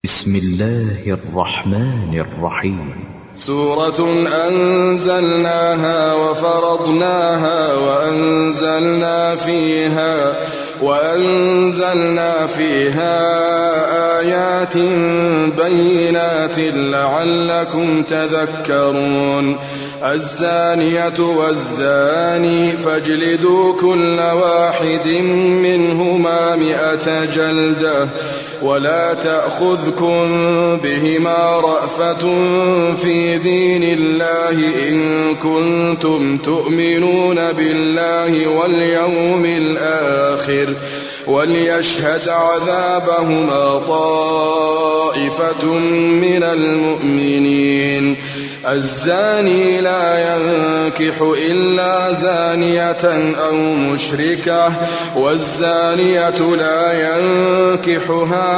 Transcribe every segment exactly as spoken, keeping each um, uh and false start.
بسم الله الرحمن الرحيم. سورة أنزلناها وفرضناها وأنزلنا فيها وأنزلنا فيها آيات بينات لعلكم تذكرون. الزانية والزاني فاجلدوا كل واحد منهما مئة جلدة ولا تأخذكم بهما رأفة في دين الله إن كنتم تؤمنون بالله واليوم الآخر وليشهد عذابهما طائفة من المؤمنين. الزاني لا ينكح إلا زانية أو مشركة والزانية لا ينكحها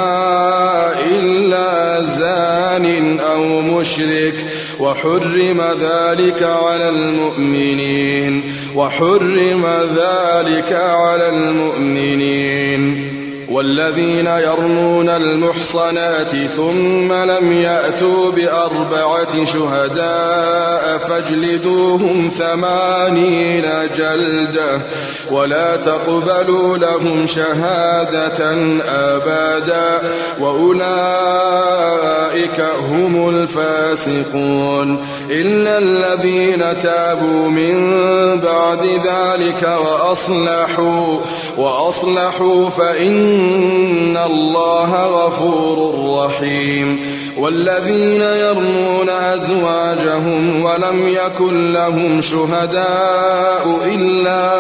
إلا زان أو مشرك وحرم ذلك على المؤمنين وحرم ذلك على المؤمنين. والذين يرمون المحصنات ثم لم يأتوا بأربعة شهداء فاجلدوهم ثمانين جلدة ولا تقبلوا لهم شهادة أبدا وأولئك هم الفاسقون إلا الذين تابوا من بعد ذلك وأصلحوا وأصلحوا فإن الله غفور رحيم. والذين يرمون أزواجهم ولم يكن لهم شهداء إلا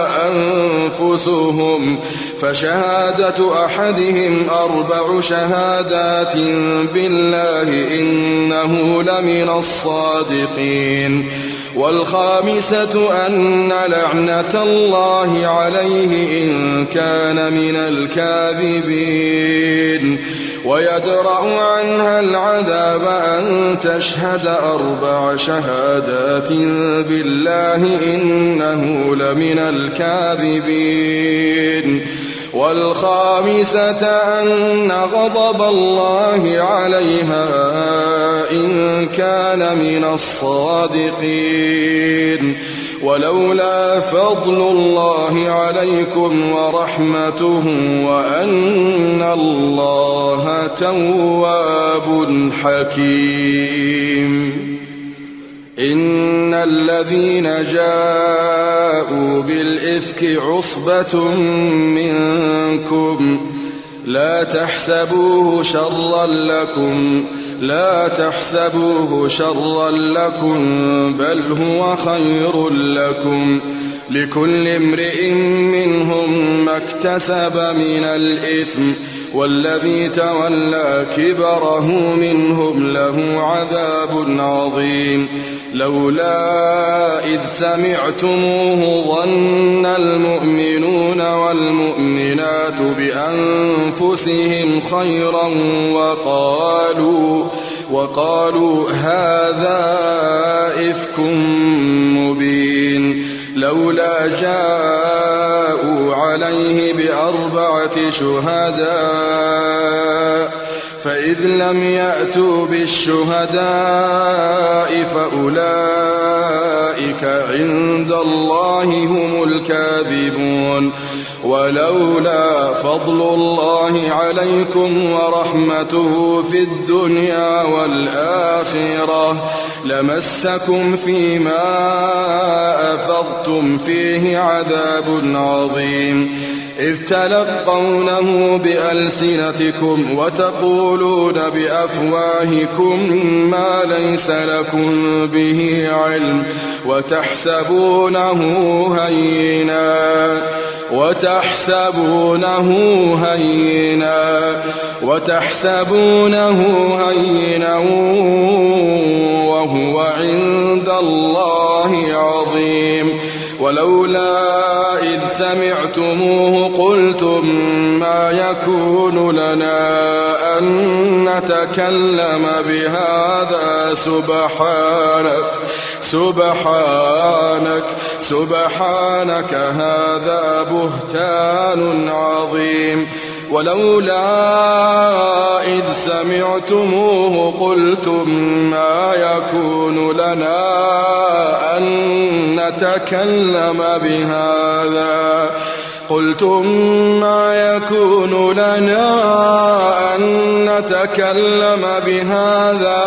أنفسهم فشهادة أحدهم أربع شهادات بالله إنه لمن الصادقين. والخامسة أن لعنة الله عليه إن كان من الكاذبين. ويدرأ عنها العذاب أن تشهد أربع شهادات بالله إنه لمن الكاذبين. والخامسة أن غضب الله عليها إن كان من الصادقين. ولولا فضل الله عليكم ورحمته وأن الله تواب حكيم. إن الذين جاءوا بالإفك عصبة منكم لا تحسبوه شرا لكم لا تحسبوه شرا لكم بل هو خير لكم لكل امرئ منهم ما اكتسب من الإثم والذي تولى كبره منهم له عذاب عظيم. لولا إذ سمعتموه ظن المؤمنون والمؤمنات بأنفسهم خيرا وقالوا وقالوا هذا إفك مبين. لولا جاءوا عليه بأربعة شهداء فإذ لم يأتوا بالشهداء فأولئك عند الله هم الكاذبون. ولولا فضل الله عليكم ورحمته في الدنيا والآخرة لمسكم فيما أفضتم فيه عذاب عظيم. إذ تلقونه بألسنتكم وتقولون بأفواهكم ما ليس لكم به علم وتحسبونه هينا وتحسبونه هينا وتحسبونه هينا وهو عند الله عظيم. ولولا إذ سمعتموه قلتم ما يكون لنا أن نتكلم بهذا سبحانك سبحانك سبحانك هذا بهتان عظيم. ولولا إذ سمعتموه قلتم ما يكون لنا أن نتكلم بهذا قلتم ما يكون لنا أن نتكلم بهذا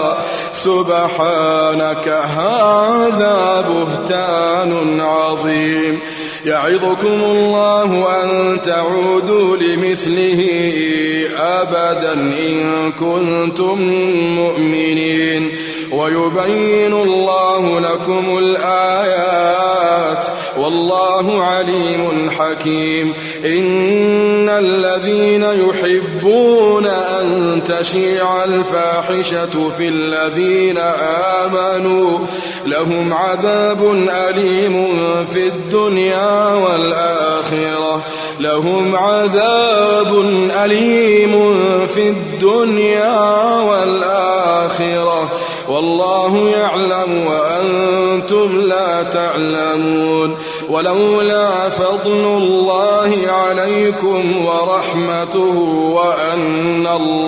سبحانك هذا بهتان عظيم يعظكم الله أن تعودوا لمثله أبدا إن كنتم مؤمنين ويبين الله لكم الآيات والله عليم حكيم إن الذين يحبون أن تشيع الفاحشة في الذين آمنوا لهم عذاب أليم في الدنيا والآخرة لهم عذاب أليم في الدنيا والآخرة والله يعلم وأنتم لا تعلمون ولولا فضل الله عليكم ورحمته وأن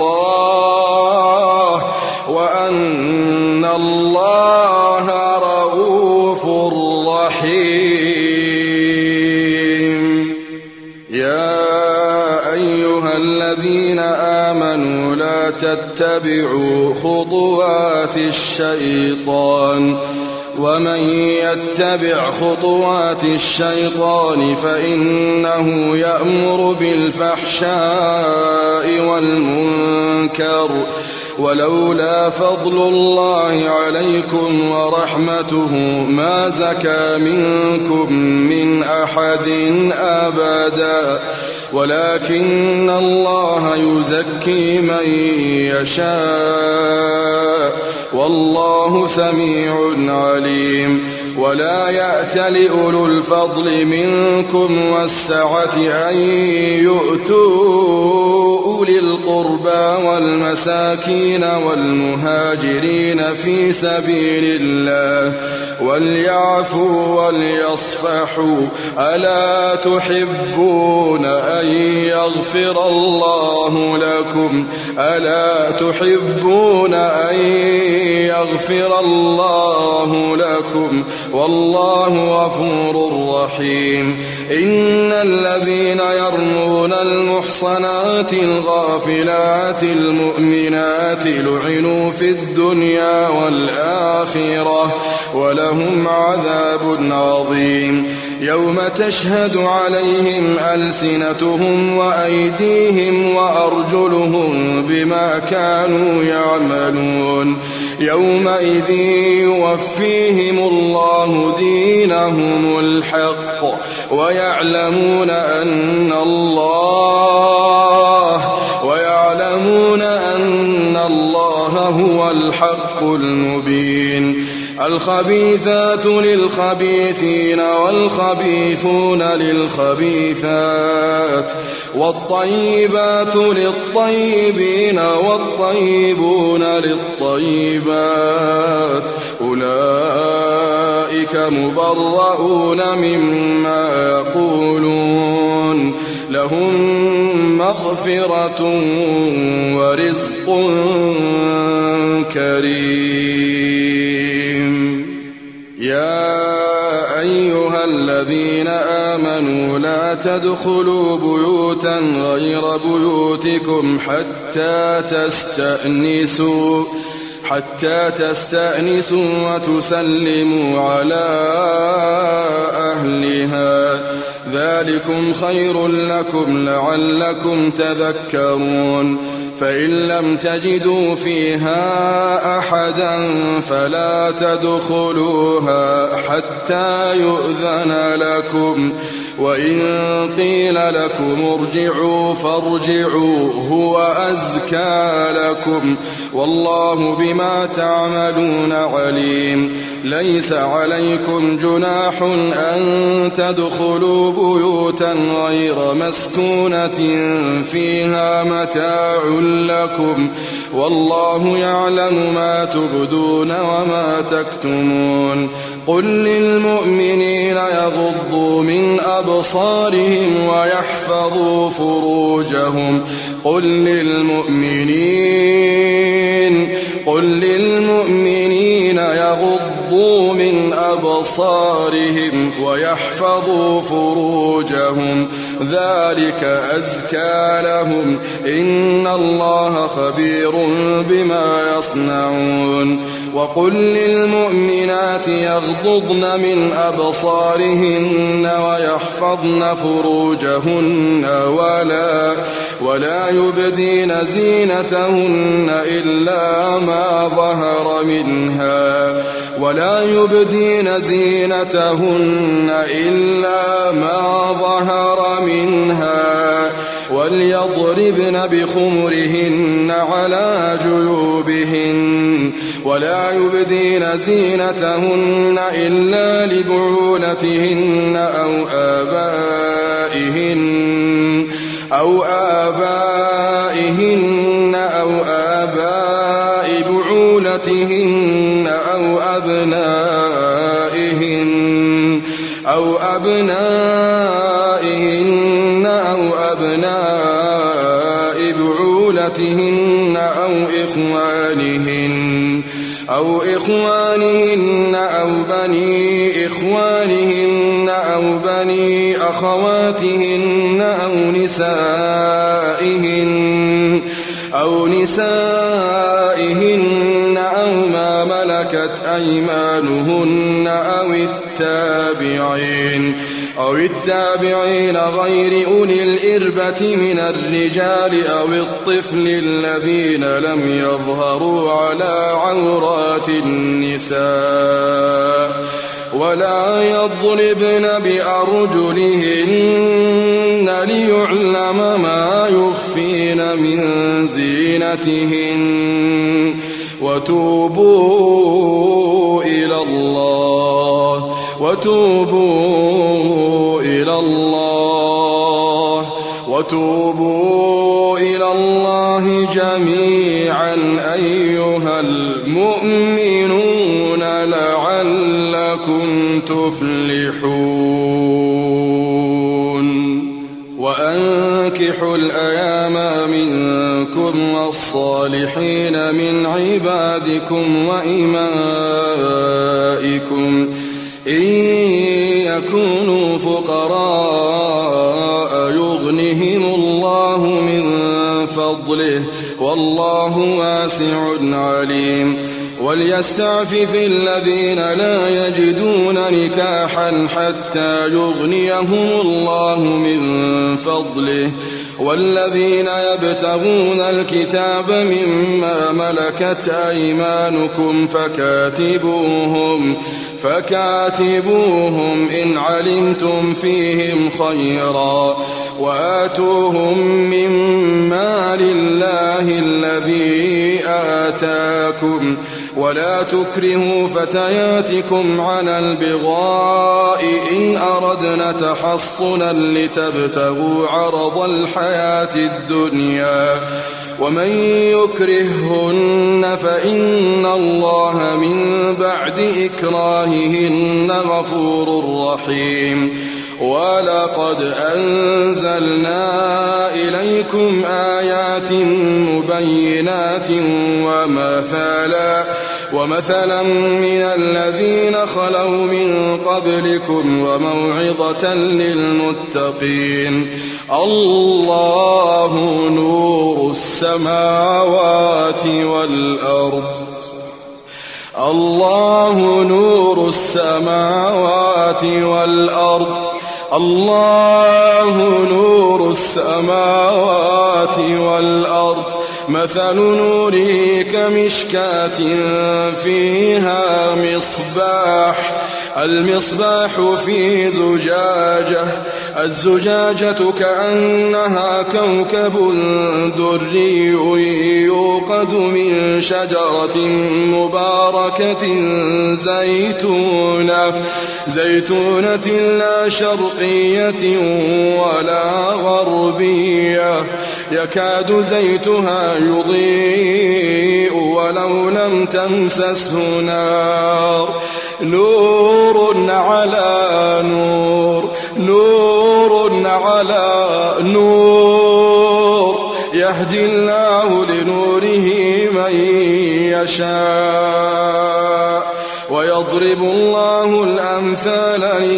الله وأن الله رؤوف رحيم يا أيها الذين آمنوا لا تتبعوا خطوات الشيطان ومن يتبع خطوات الشيطان فإنه يأمر بالفحشاء والمنكر ولولا فضل الله عليكم ورحمته ما زكى منكم من أحد أبدا ولكن الله يزكي من يشاء والله سميع عليم ولا يأتل أولو الفضل منكم والسعة أن يؤتوا أولي القربى والمساكين والمهاجرين في سبيل الله وليعفوا وليصفحوا ألا تحبون أن يغفر الله لكم ألا تحبون أن يغفر الله لكم والله غفور رحيم إن الذين يرمون المحصنات الغافلات المؤمنات لعنوا في الدنيا والآخرة ولهم عذاب عظيم يوم تشهد عليهم ألسنتهم وأيديهم وأرجلهم بما كانوا يعملون يومئذ يوفيهم الله دينهم الحق ويعلمون أن الله ويعلمون أن الله هو الحق المبين الخبيثات للخبيثين والخبيثون للخبيثات والطيبات للطيبين والطيبون للطيبات أولئك مبرؤون مما يقولون لهم مغفرة ورزق كريم يا أيها الذين آمنوا لا تدخلوا بيوتا غير بيوتكم حتى تستأنسوا حتى تستأنسوا وتسلموا على أهلها ذلكم خير لكم لعلكم تذكرون فإن لم تجدوا فيها أحدا فلا تدخلوها حتى يؤذن لكم وإن قيل لكم ارجعوا فارجعوا هو أزكى لكم والله بما تعملون عليم ليس عليكم جناح أن تدخلوا بيوتا غير مسكونة فيها متاع لكم والله يعلم ما تبدون وما تكتمون قل للمؤمنين يغضوا من أبصارهم ويحفظوا فروجهم قل للمؤمنين قل للمؤمنين يغضوا من أبصارهم ويحفظوا فروجهم ذلك أزكى لهم إن الله خبير بما يصنعون وقل للمؤمنات يغضضن من أبصارهن ويحفظن فروجهن ولا ولا يبدين زينتهن إلا ما ظهر منها ولا يبدين زينتهن إلا ما ظهر منها وليضربن بخمرهن على جيوبهن ولا يبدين زينتهن إلا لبعولتهن أو آبائهن أو آبائهن أو آباء بعولتهن أو أبنائهن أو أبنائهن أو أبناء بعولتهن أو إخوانهن أو إخوانهن أو بني إخوانهن أو بني أخواتهن أو نسائهن أو نسائهن أو ما ملكت أيمانهن أو التابعين أو التابعين غير أولي الإربة من الرجال أو الطفل الذين لم يظهروا على عورات النساء ولا يضربن بأرجلهن ليعلم ما يخفين من زينتهن وتوبوا إلى الله وتوبوا إلى الله وتوبوا إلى الله جميعا أيها المؤمنون لعلكم تفلحون وأنكحوا الأيام منكم والصالحين من عبادكم وإمائكم إن يكونوا فقراء يغنهم الله من فضله والله واسع عليم وليستعفف الذين لا يجدون نكاحا حتى يغنيهم الله من فضله والذين يبتغون الكتاب مما ملكت أيمانكم فكاتبوهم فكاتبوهم إن علمتم فيهم خيرا وآتوهم مما لله الذي آتاكم ولا تكرهوا فتياتكم على البغاء إن أردنا تحصنا لتبتغوا عرض الحياة الدنيا ومن يكرههن فإن الله من بعد إكراههن غفور رحيم ولقد أنزلنا إليكم آيات مبينات ومثلا ومثلا من الذين خلوا من قبلكم وموعظة للمتقين الله نور السماوات والأرض الله نور السماوات والأرض الله نور السماوات والأرض مثل نوره كمشكاة فيها مصباح المصباح في زجاجة الزجاجة كأنها كوكب دري يوقد من شجرة مباركة زيتونة زيتونة لا شرقية ولا غربية يكاد زيتها يضيء ولو لم تمسسه نار نور على نور نور على نور يهدي الله لنوره من يشاء ويضرب الله الأمثال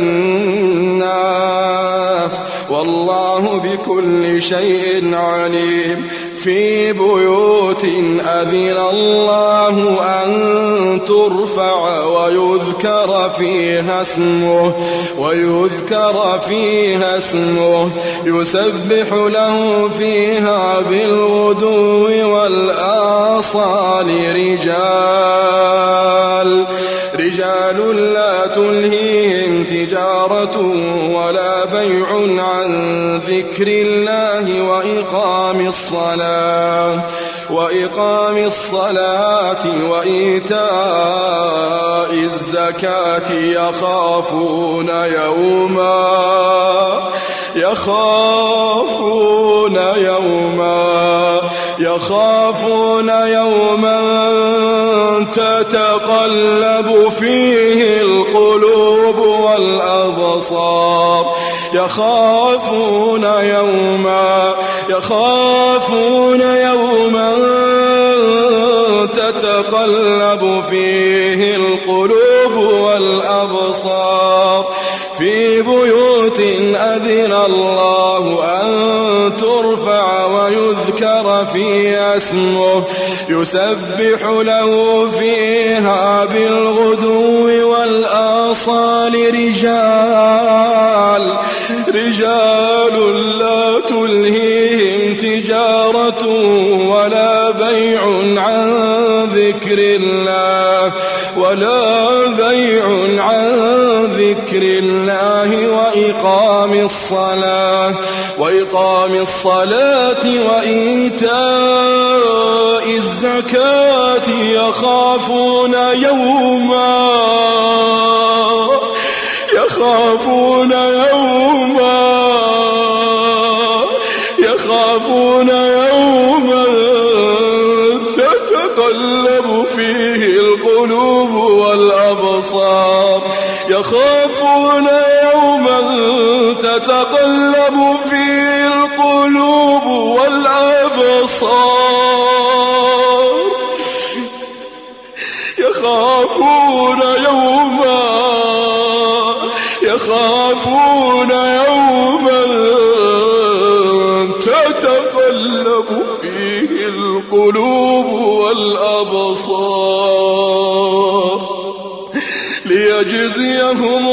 للناس والله بكل شيء عليم في بيوت أذن الله أن ترفع ويذكر فيها اسمه ويذكر فيها اسمه يسبح له فيها بالغدو والآصال رجال رجال لا تلهيهم تجارة ولا بيع عن ذكر الله وإقام الصلاة وإقام الصلاة وإيتاء الزكاة يخافون يوما يخافون يوما يخافون يوما تتقلب فيه القلوب والأبصار يخافون يوما يخافون يوما تتقلب فيه القلوب والأبصار في بيوت أذن الله أن ترفع ويذكر فيها اسمه يسبح له فيها بالغدو والآصال رجال رجال لا تلهيهم تجارة ولا بيع عن ذكر الله ولا بيع عن ذكر الله وإقام الصلاة وإقام الصلاة وإيتاء الزكاة يخافون يوما يخافون يوما يخافون يوما تتقلب فيه القلوب والأبصار يخافون يوما تتقلب فيه القلوب والأبصار يخافون يوما يخافون يوما تتقلب فيه القلوب والأبصار ليجزيهم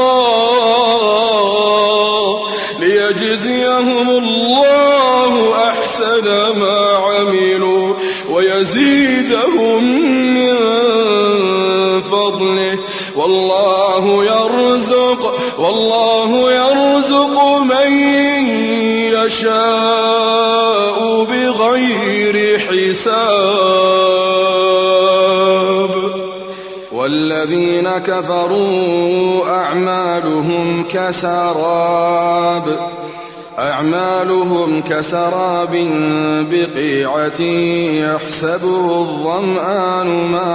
الله ليجزيهم الله أحسن ما عملوا ويزيدهم من فضله والله يرزق والله يرزق من يشاء بغير حساب والذين كفروا أعمالهم كسراب أعمالهم كسراب بقيعة يحسبه الظمآن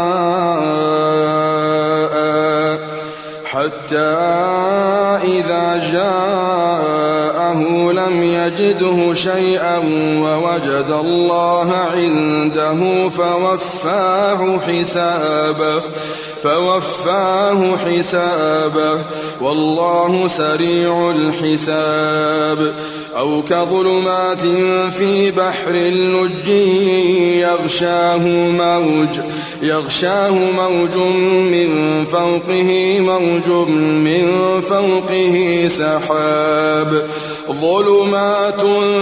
ماء حتى إذا جاءه لم يجده شيئا ووجد الله عنده فوفاه حسابه فوفاه حسابه والله سريع الحساب أو كظلمات في بحر اللج يغشاه موج يغشاه موج من فوقه موج من فوقه سحاب ظلمات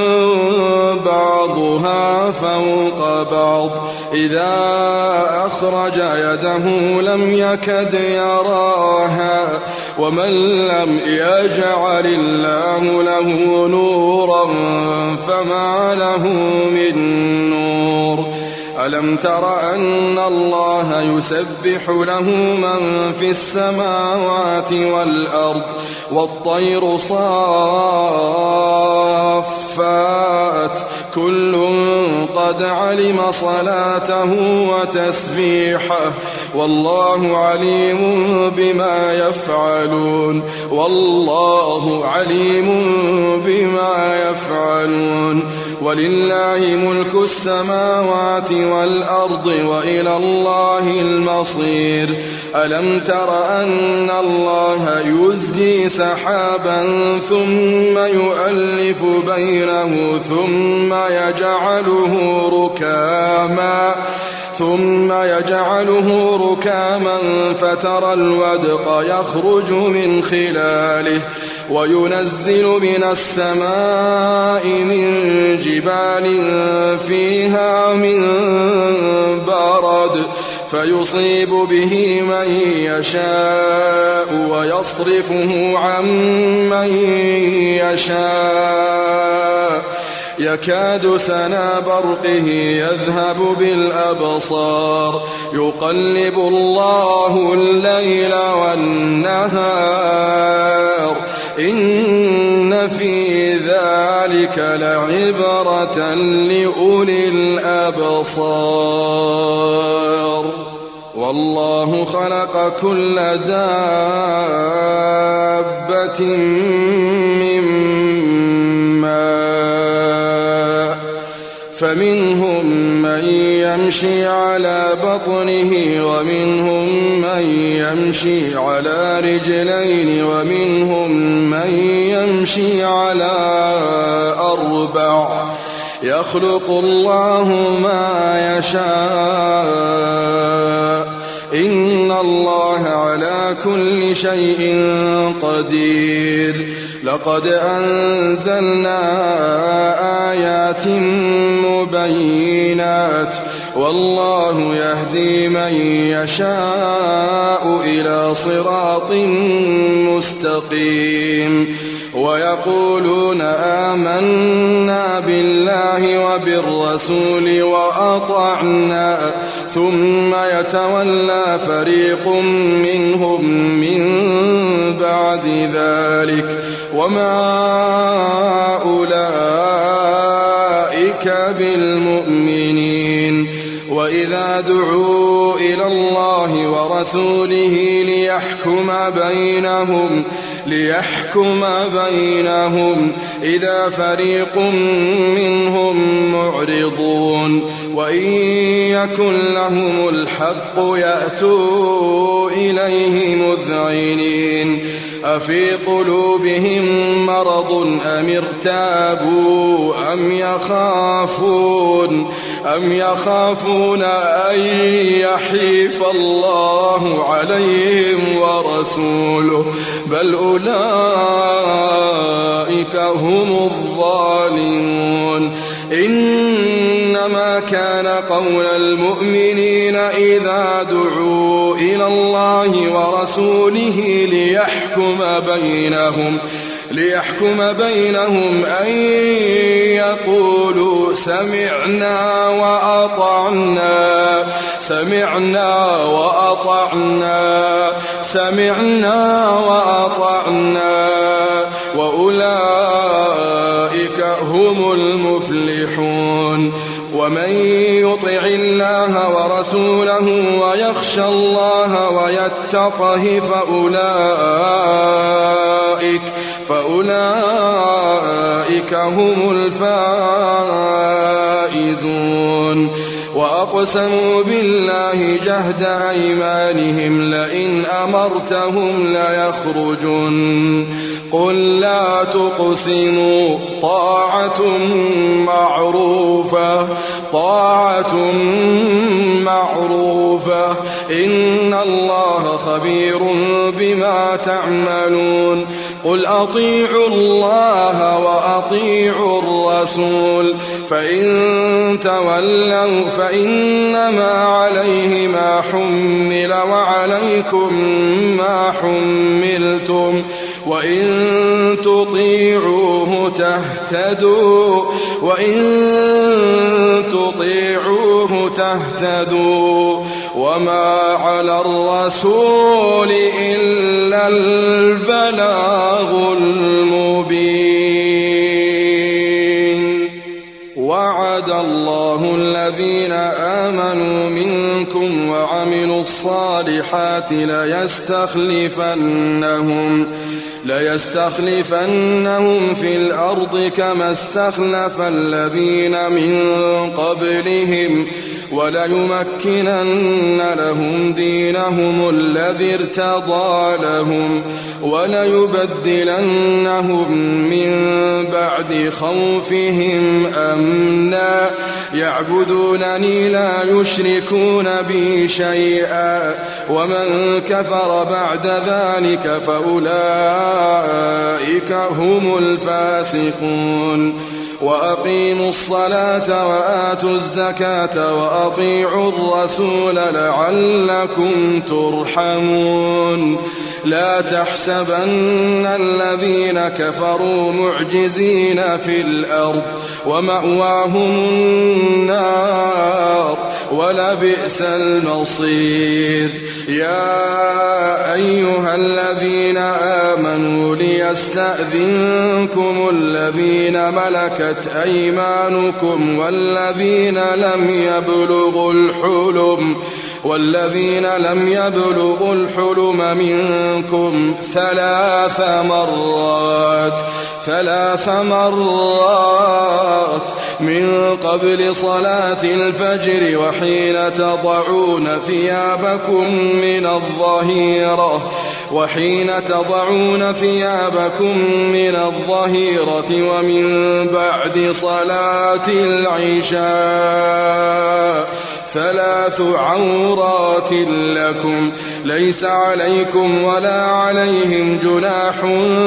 بعضها فوق بعض إذا أخرج يده لم يكد يراها ومن لم يجعل الله له نورا فما له من نور ألم تر أن الله يسبح له من في السماوات والأرض والطير صافات كل قد علم صلاته وتسبيحه والله عليم بما يفعلون والله عليم بما يفعلون ولله ملك السماوات والأرض وإلى الله المصير ألم تر أن الله يزجي سحابا ثم يؤلف بينه ثم يجعله ركاما ثم يجعله ركاما فترى الودق يخرج من خلاله وينزل من السماء من جبال فيها من برد فيصيب به من يشاء ويصرفه عن من يشاء يكاد سنا برقه يذهب بالأبصار يقلب الله الليل والنهار إن في ذلك لعبرة لأولي الأبصار والله خلق كل دابة من ماء فمنهم من يمشي على بطنه ومنهم من يمشي على رجلين ومنهم من يمشي على أربع يخلق الله ما يشاء إن الله على كل شيء قدير لقد أنزلنا آيات مبينات والله يهدي من يشاء إلى صراط مستقيم ويقولون آمنا بالله وبالرسول وأطعنا ثم يتولى فريق منهم من بعد ذلك وما أولئك بالمؤمنين وإذا دعوا إلى الله ورسوله ليحكم بينهم ليحكم بينهم إذا فريق منهم معرضون وإن يكن لهم الحق يأتوا إليه مذعنين أفي قلوبهم مرض أم ارتابوا أم يخافون أم يخافون أن يحيف الله عليهم ورسوله بل أولئك هم الظالمون إنما كان قول المؤمنين إذا دعوا إلى الله ورسوله ليحكم بينهم ليحكم بينهم أن يقولوا سمعنا وأطعنا سمعنا وأطعنا سمعنا وأطعنا وأولئك هم المفلحون ومن يطع الله ورسوله ويخشى الله ويتقه فأولئك فأولئك هم الفائزون وأقسموا بالله جهد أيمانهم لئن أمرتهم ليخرجن قل لا تقسموا طاعة معروفة طاعة معروفة إن الله خبير بما تعملون قل أطيعوا الله وأطيعوا الرسول فإن تولوا فإنما عليه ما حمل وعليكم ما حملتم وإن تطيعوه تهتدوا وإن تطيعوه تهتدوا وما على الرسول إلا البلاغ المبين الله الذين آمنوا منكم وعملوا الصالحات ليستخلفنهم ليستخلفنهم في الأرض كما استخلف الذين من قبلهم وليمكنن لهم دينهم الذي ارتضى لهم وليبدلنهم من بعد خوفهم أمنا يعبدونني لا يشركون بي شيئا ومن كفر بعد ذلك فأولئك هم الفاسقون. وأقيموا الصلاة وآتوا الزكاة وأطيعوا الرسول لعلكم ترحمون. لا تحسبن الذين كفروا معجزين في الأرض ومأواهم النار ولبئس المصير. يا أيها الذين آمنوا ليستأذنكم الذين ملكت أيمانكم والذين لم يبلغوا الحلم والذين لم يبلغوا الحلم منكم ثلاث مرات ثلاث مرات من قبل صلاة الفجر وحين تضعون ثيابكم من الظهيرة وحين تضعون ثيابكم من الظهيرة ومن بعد صلاة العشاء ثلاث عورات لكم ليس عليكم ولا عليهم جناح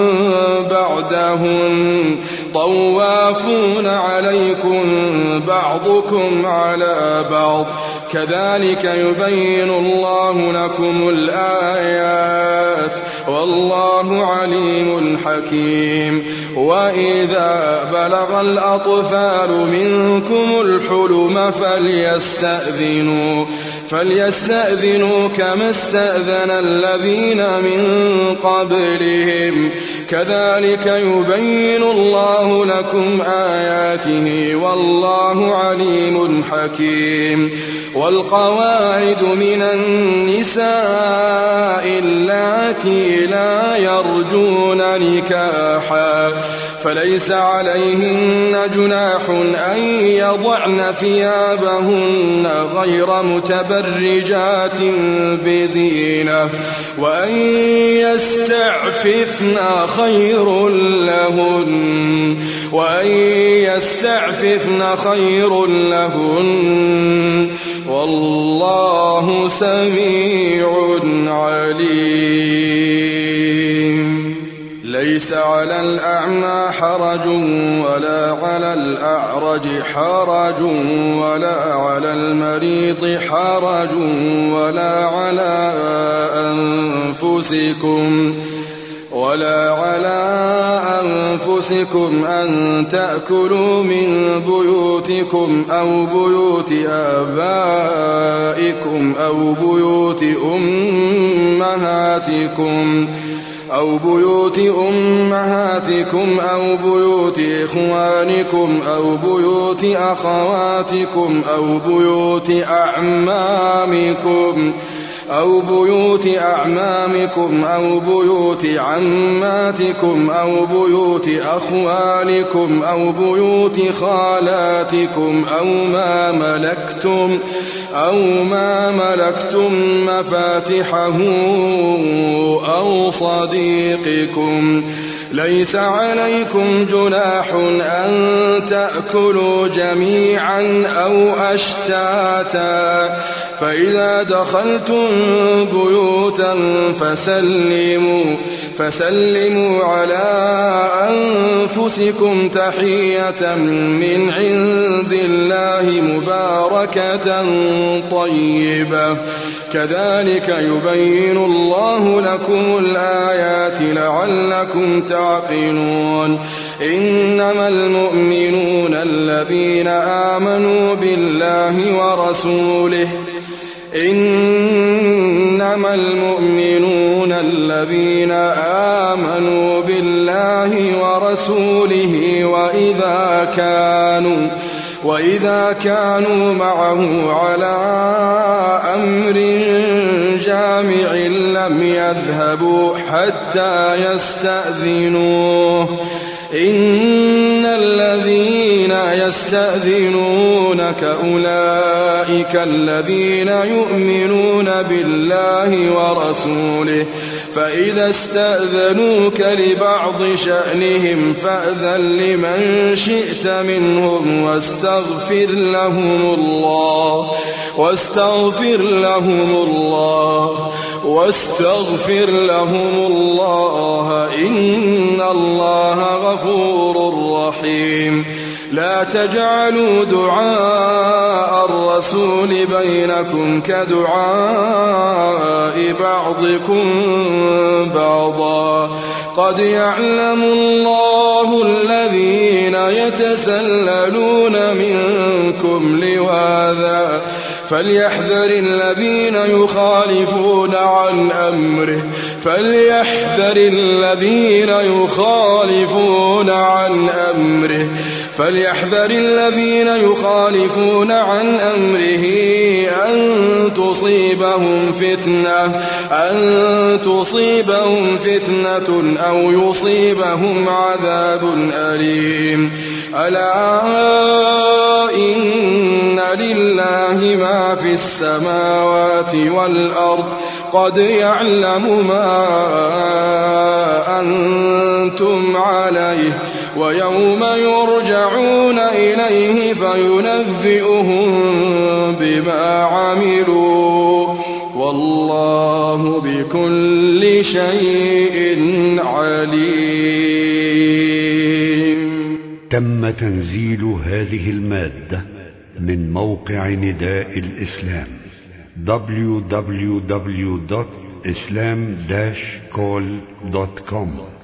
بعدهن طوافون عليكم بعضكم على بعض كذلك يبين الله لكم الآيات والله عليم حكيم. وإذا بلغ الأطفال منكم الحلم فليستأذنوا فليستأذنوا كما استأذن الذين من قبلهم كذلك يبين الله لكم آياته والله عليم حكيم. والقواعد من النساء اللاتي لا يرجون نكاحا فليس عليهن جناح أن يضعن ثيابهن غير متبرجات بزينة وأن يستعففن خير لهن وأن يستعففن خير لهن والله سميع عليم. ليس على الأعمى حرج ولا على الأعرج حرج ولا على المريض حرج ولا على أنفسكم ولا على أنفسكم أن تأكلوا من بيوتكم أو بيوت آبائكم أو بيوت أمهاتكم أو بيوت أمهاتكم أو بيوت إخوانكم أو بيوت أخواتكم أو بيوت أعمامكم أو بيوت أعمامكم أو بيوت عماتكم أو بيوت أخوالكم أو بيوت خالاتكم أو ما ملكتم أو ما ملكتم مفاتحه أو صديقكم. ليس عليكم جناح أن تأكلوا جميعا أو أشتاتا فإذا دخلتم بيوتا فسلموا فسلموا على أنفسكم تحية من عند الله مباركة طيبة كذلك يبين الله لكم الآيات لعلكم تعقلون. إنما المؤمنون الذين آمنوا بالله ورسوله إنما المؤمنون الذين آمنوا بالله ورسوله وإذا كانوا وإذا كانوا معه على أمر جامع لم يذهبوا حتى يستأذنوه إن الذين يستأذنونك أولئك الذين يؤمنون بالله ورسوله فإذا استأذنوك لبعض شأنهم فأذن لمن شئت منهم واستغفر لهم الله واستغفر لهم الله واستغفر لهم الله إن الله غفور رحيم. لا تجعلوا دعاء الرسول بينكم كدعاء بعضكم بعضا قد يعلم الله الذين يتسللون منكم لواذا فليحذر الذين يخالفون عن أمره فليحذر الذين يخالفون عن أمره فليحذر الذين يخالفون عن أمره أن تصيبهم فتنة أن تصيبهم فتنة أو يصيبهم عذاب أليم. ألا إن لله ما في السماوات والأرض قد يعلم ما أنتم عليه ويوم يرجعون إليه فينبئهم بما عملوا والله بكل شيء عليم. تم تنزيل هذه المادة من موقع نداء الإسلام دبليو دبليو دبليو دوت إسلام داش كول دوت كوم.